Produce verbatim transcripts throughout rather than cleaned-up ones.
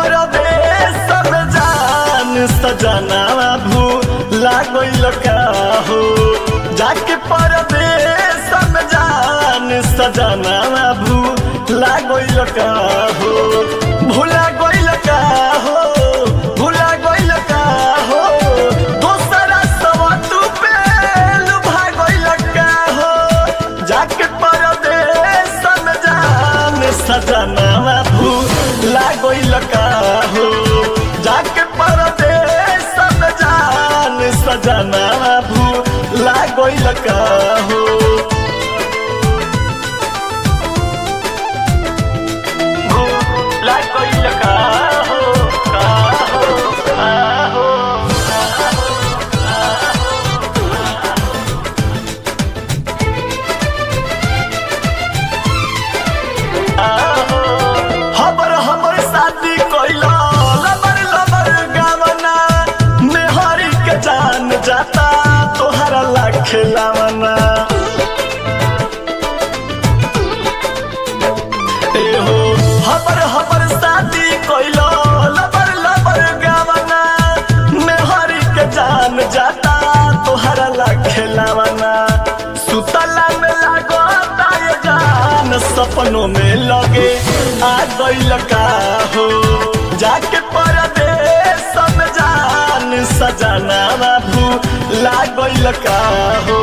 परदेश में जान सजनावा भूला गइल का हो जाके परदेश में जान सजनावा भूला गइल का हो भूला गइल का हो भूला गइल का हो दूसरा सब तू पे लुभा गइल का हो जाके परदेश में जान सजनावा भूला गइल का हो जाके परदेश में जान सजनावा भूला गइल का हो भूला गइल का हो का हो का हो हमर हमर शादी कइला लबर लबर गावना मेहरी के जान जाता तोहरा ला खिलावना ए हो हमर हमर शादी कइला लबर लबर गावना मेहरी के जान जाता तोहरा ला खिलावना सुतला में लागता ये जान सपनों में लगे आ गइल का हो जाके परदेश में जान सजनावा भूला गइल का हो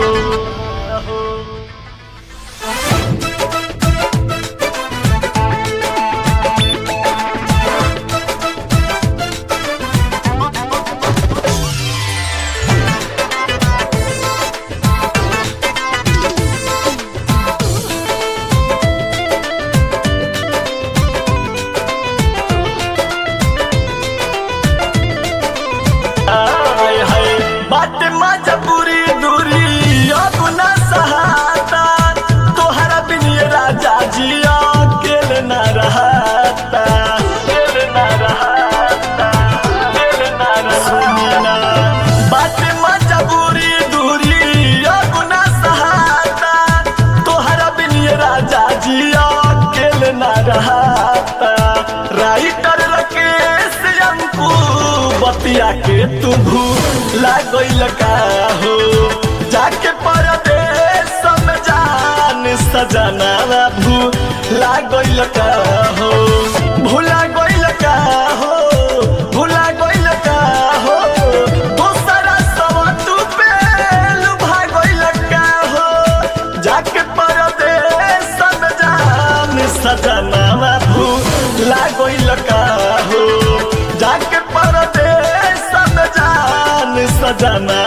बात मजबूरी दूरी अब न सहाता तोहरा बिन ये राजा जी अकेले न रहता अकेले न रहता अकेले न रहता बात मजबूरी दूरी अब न सहाता तोहरा बिन ये राजा जी अकेले न रहता राइटर राकेश अंकु बतिया के तू भूला गइल का हो जाके परदेश में जान सजनावा भूला गइल का हो भूला गइल का हो भूला गइल का हो दूसरा सब तू पे लुभा गइल का हो जाके परदेश में जान सजनावा भूला गइल का हो जाके परदेश में जान सजना